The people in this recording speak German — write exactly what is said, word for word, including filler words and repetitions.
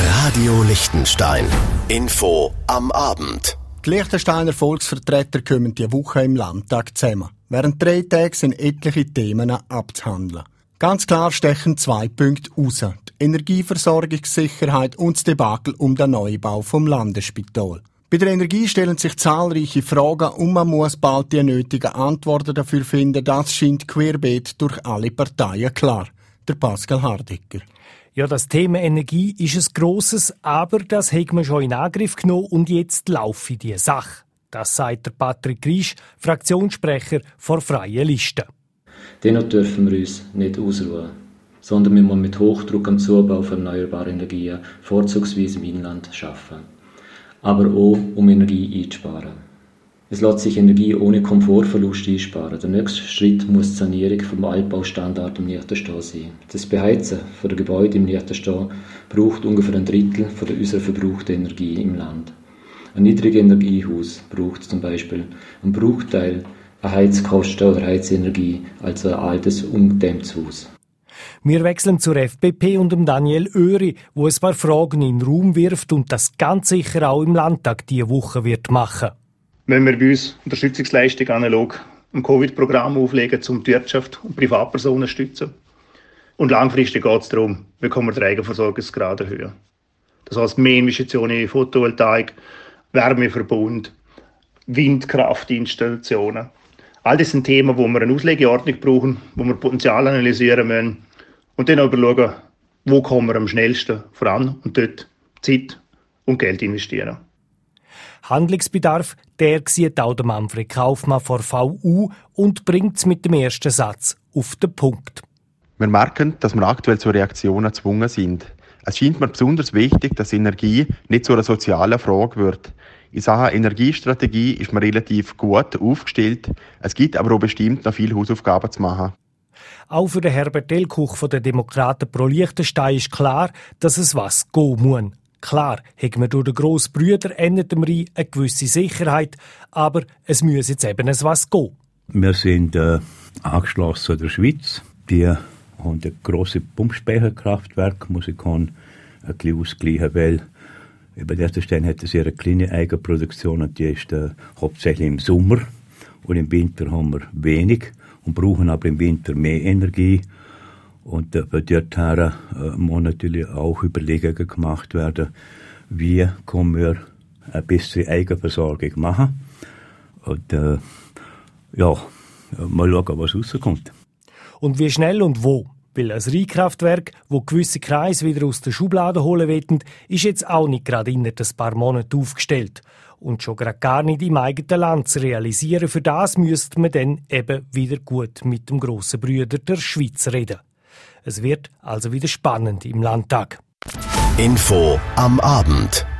Radio Liechtenstein. Info am Abend. Die Liechtensteiner Volksvertreter kommen diese Woche im Landtag zusammen. Während drei Tagen sind etliche Themen abzuhandeln. Ganz klar stechen zwei Punkte raus. Die Energieversorgungssicherheit und das Debakel um den Neubau vom Landesspital. Bei der Energie stellen sich zahlreiche Fragen und man muss bald die nötigen Antworten dafür finden. Das scheint querbeet durch alle Parteien klar. Der Pascal Hardiker. Ja, das Thema Energie ist ein grosses, aber das hat man schon in Angriff genommen und jetzt laufe die Sache. Das sagt der Patrick Griesch, Fraktionssprecher vor Freien Listen. Dennoch dürfen wir uns nicht ausruhen, sondern wir müssen mit Hochdruck am Zubau von erneuerbaren Energien, vorzugsweise im Inland, arbeiten. Aber auch, um Energie einzusparen. Es lässt sich Energie ohne Komfortverlust einsparen. Der nächste Schritt muss die Sanierung vom Altbaustandard im Liechtenstein sein. Das Beheizen der Gebäude im Liechtenstein braucht ungefähr ein Drittel von unserer verbrauchten Energie im Land. Ein Niedrigenergiehaus braucht zum Beispiel einen Bruchteil an Heizkosten oder Heizenergie als ein altes, ungedämmtes Haus. Wir wechseln zur F D P und dem Daniel Oeri, wo ein paar Fragen in den Raum wirft und das ganz sicher auch im Landtag diese Woche wird machen. Wenn wir bei uns Unterstützungsleistung analog ein Covid-Programm auflegen, um die Wirtschaft und Privatpersonen zu stützen. Und langfristig geht es darum, wie können wir den Eigenversorgungsgrad erhöhen. Das heisst, mehr Investitionen in Photovoltaik, Wärmeverbund, Windkraftinstallationen. All das sind Themen, wo wir eine Auslegeordnung brauchen, wo wir Potenzial analysieren müssen und dann auch schauen, wo kommen wir am schnellsten voran und dort Zeit und Geld investieren. Handlungsbedarf, der sieht auch der Manfred Kaufmann vor V U und bringt es mit dem ersten Satz auf den Punkt. Wir merken, dass wir aktuell zu Reaktionen gezwungen sind. Es scheint mir besonders wichtig, dass Energie nicht zu einer sozialen Frage wird. In Sachen Energiestrategie ist man relativ gut aufgestellt. Es gibt aber auch bestimmt noch viele Hausaufgaben zu machen. Auch für den Herbert Delkuch von den Demokraten pro Liechtenstein ist klar, dass es was gehen muss. Klar, haben wir durch den grossen Brüder endet dem Rhein eine gewisse Sicherheit, aber es muss jetzt eben ein was gehen. Wir sind äh, angeschlossen an der Schweiz. Die haben ein grosses Pumpspeicherkraftwerk, muss ich ein bisschen ausgleichen, weil über der Stelle hat es ihre kleine Eigenproduktion und die ist äh, hauptsächlich im Sommer. Und im Winter haben wir wenig und brauchen aber im Winter mehr Energie. Und äh, bei dorthin äh, muss natürlich auch Überlegungen gemacht werden, wie können wir eine bessere Eigenversorgung machen. Und äh, ja, mal schauen, was rauskommt. Und wie schnell und wo? Weil ein Rheinkraftwerk, wo gewisse Kreise wieder aus der Schublade holen wollen, ist jetzt auch nicht gerade in ein paar Monaten aufgestellt. Und schon gerade gar nicht im eigenen Land zu realisieren. Für das müsste man dann eben wieder gut mit dem grossen Brüder der Schweiz reden. Es wird also wieder spannend im Landtag. Info am Abend.